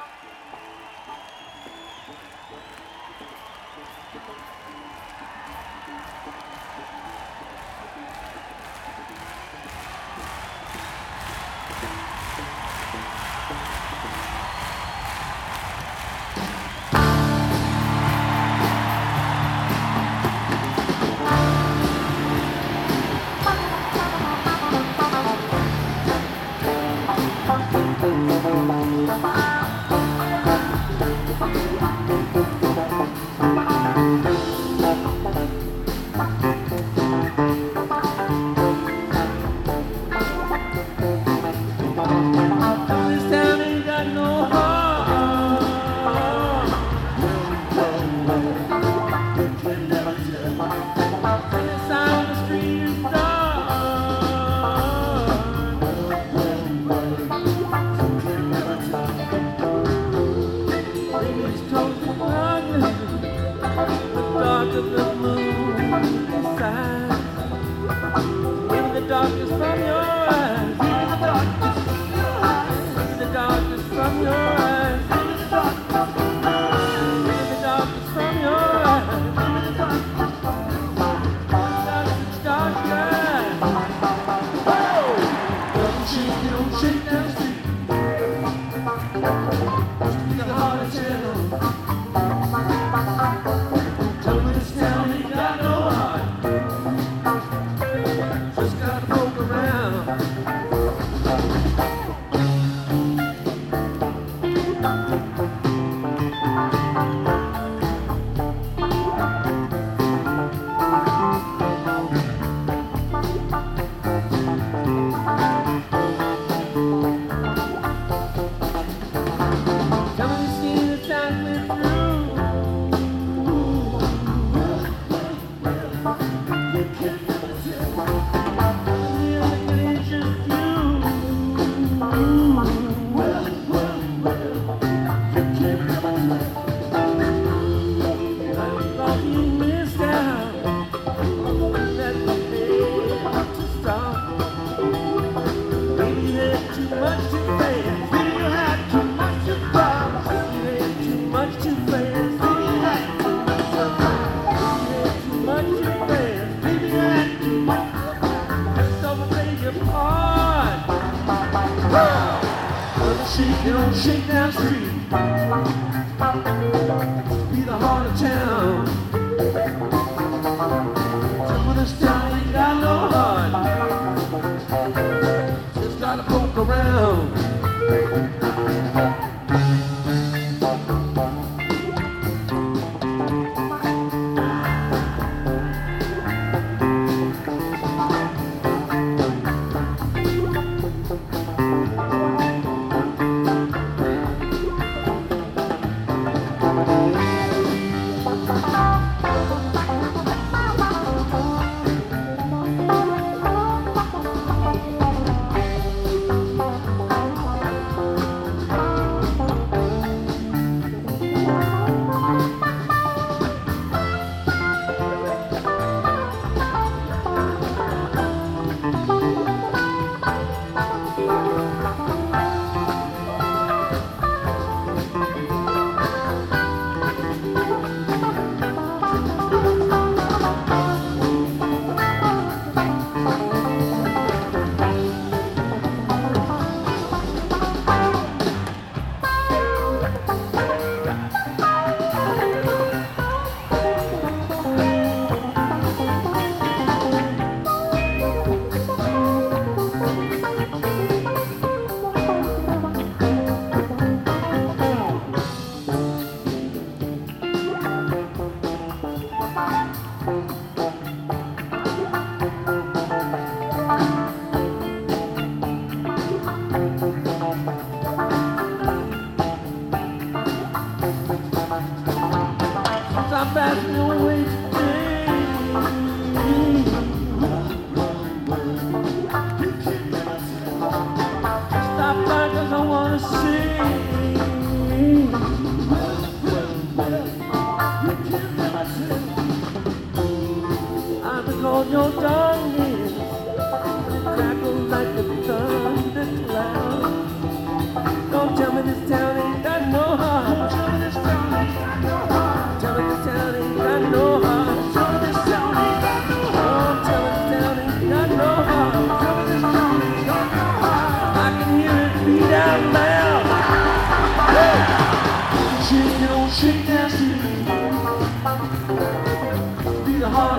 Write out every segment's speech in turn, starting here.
Your darkness crackles like a thunder cloud.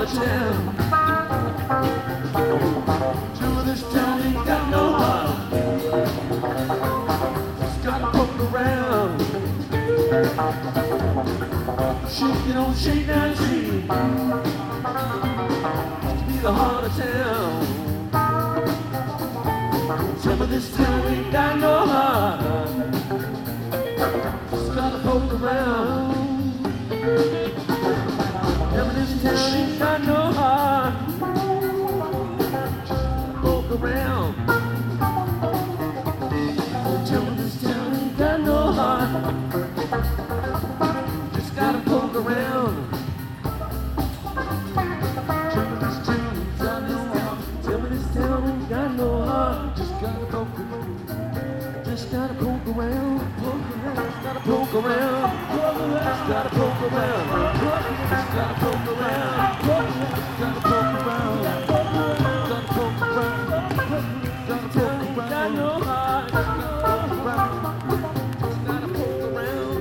of town. Some of this town ain't got no heart. Just gotta poke around. Shake it on Shakedown Street. To be the heart of town. Some of this town ain't got no heart. Just gotta poke around. Some of this town ain't got no heart. Just poke around. Some of this town ain't got no heart. Just gotta poke around. Some of this town ain't got no heart. Some of this town ain't got no heart. Just gotta poke around. Just gotta poke around. Poke around. Just gotta poke around. Just gotta poke around. Just gotta poke around. Just gotta poke around. Gotta poke around. Gotta poke around. Got no heart. Just gotta poke around. Just gotta poke around.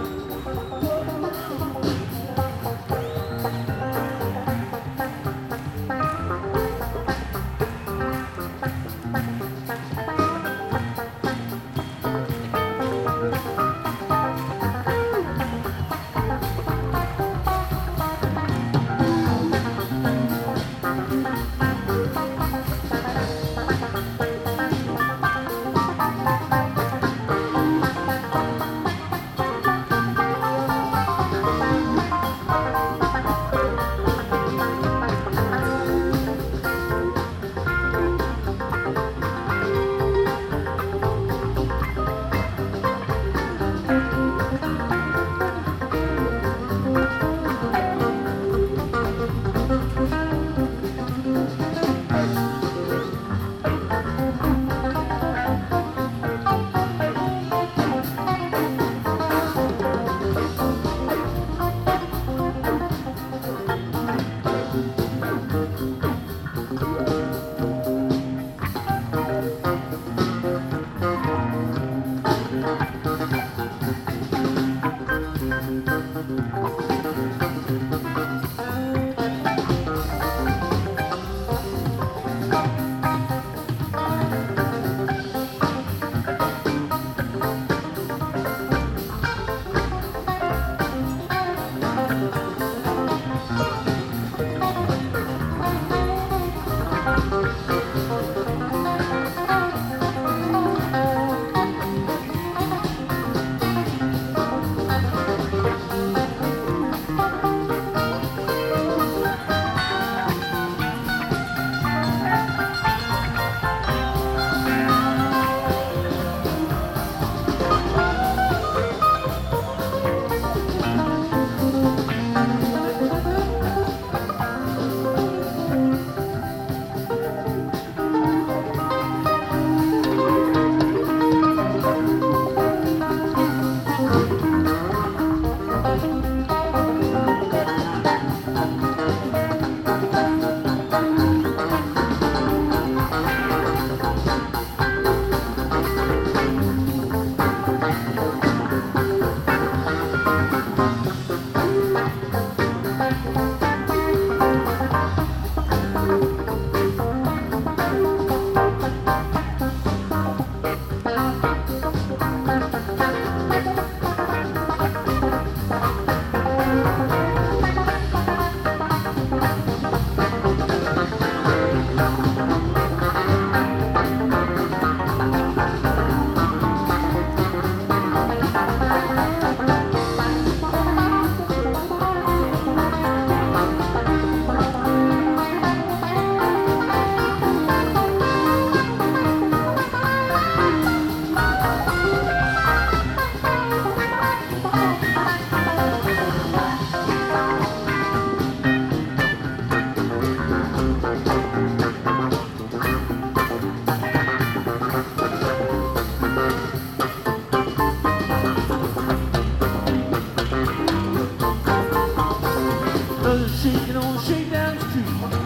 Shaking on Shakedown Street.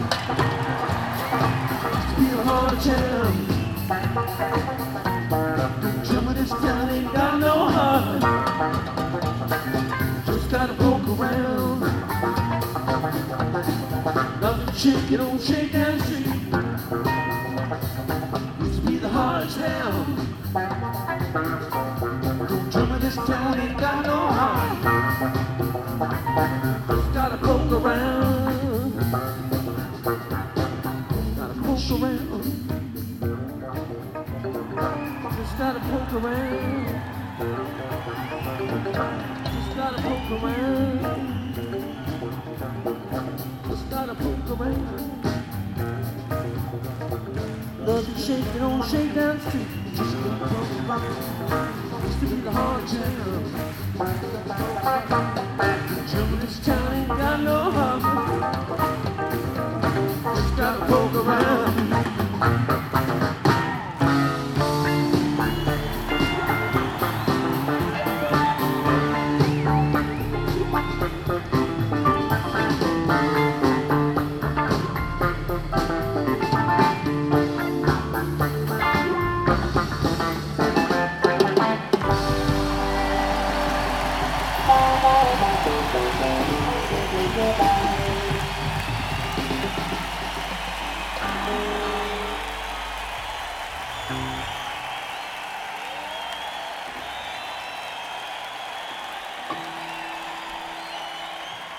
Feel hard to tell. Some of this town ain't got no heart. Just gotta poke around. shaking on Shakedown Street. Used to be the hardest town. Don't tell me this town ain't got no heart. Just gotta poke around. Gotta poke around. Just gotta poke around. Just gotta poke around. Just gotta poke around. Love you shaking on Shakedown Street. Just gotta poke around. Used to be the hard town.